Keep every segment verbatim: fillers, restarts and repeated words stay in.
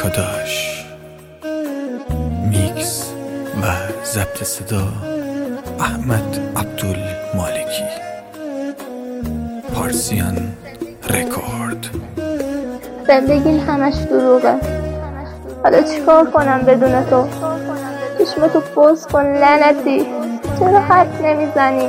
آرکاداش. میکس و ضبط صدا احمد عبدالمالکی. پارسیان رکورد. زندگی همش دروغه. حالا چیکار کنم بدون تو؟ چشمتو باز کن لعنتی. چرا حرف نمیزنی؟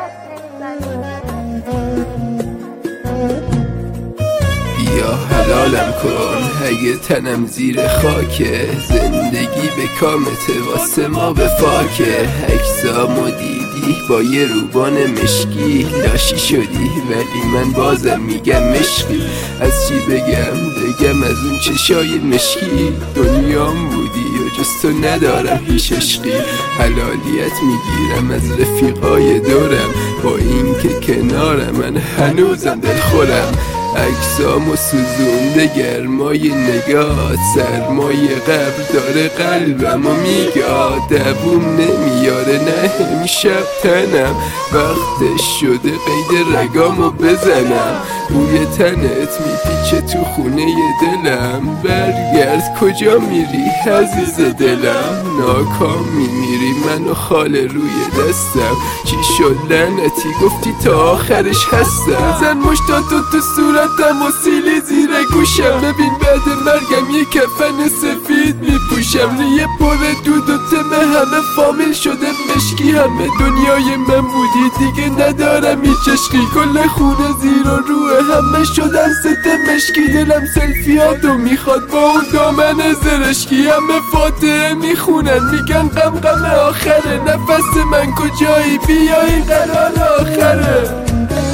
بیا حلالم کن اگه تنم زیر خاکه، زندگی به کامته واسه ما به فاکه. اکسامو دیدی با یه روبان مشکی، لاشی شدی ولی من بازم میگم مشکی. از چی بگم بگم از اون چشای مشکی، دنیام بودی و جز تو ندارم هیچ عشقی. حلالیت میگیرم از رفیقای دورم، با این که کنارم من هنوزم دل خورم. اکسامو سوزونده گرمای نگاه، سرمای قبر داره قلبمو میگاد. دووم نمیاره نه همیشب تنم، وقتش شده قید رگامو بزنم. بوی تنت میپیچه تو خونه دلم، برگرد کجا میری عزیز دلم. ناکام میمیری منو خاله روی دستم، چی شد لعنتی گفتی تا آخرش هستم. زن مشتاتو تو صورتم و سیلی زیر گوشم، ببین بعد مرگم یه کفن سفید میپوشم. ریه پر دود و تمه همه فامیل شده مشکی، همه دنیای من بودی دیگه ندارم هیچ عشقی. کل خونه زیر و روه همه شدن ست مشکی، دلم سلفیاتو میخواد با اون دامن زرشکی. همه فاتحه میخونن میگن غم غم آخره، نفس من کجایی بیا این قرار آخره.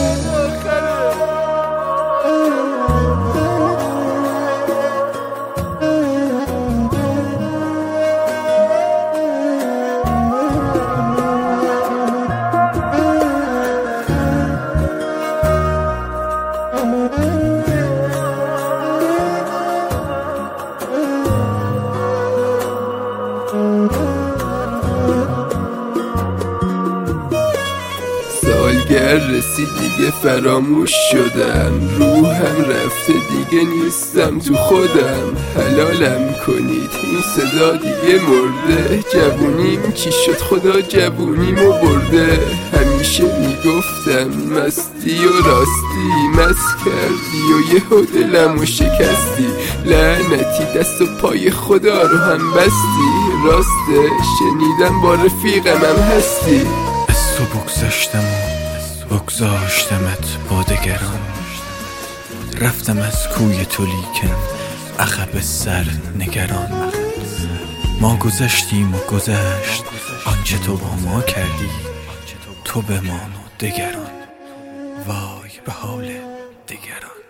سالگر رسید دیگه فراموش شدم، روحم رفته دیگه نیستم تو خودم. حلالم کنید این صدا دیگه مرده، جوونیم چی شد خدا جوونیمو برده. همیشه میگفتم مستی و راستی، مست کردی و یهو دلمو شکستی. لعنتی دست و پای خدا رو هم بستی، راسته شنیدم با رفیقمم هستی. از تو بگذاشتم و بگذاشتمت با دگران، رفتم از کوی تو لیکن عقب سر نگران. ما گذشتیم و گذشت آنچه تو با ما کردی، تو به ما و دگران. وای به حال دگران.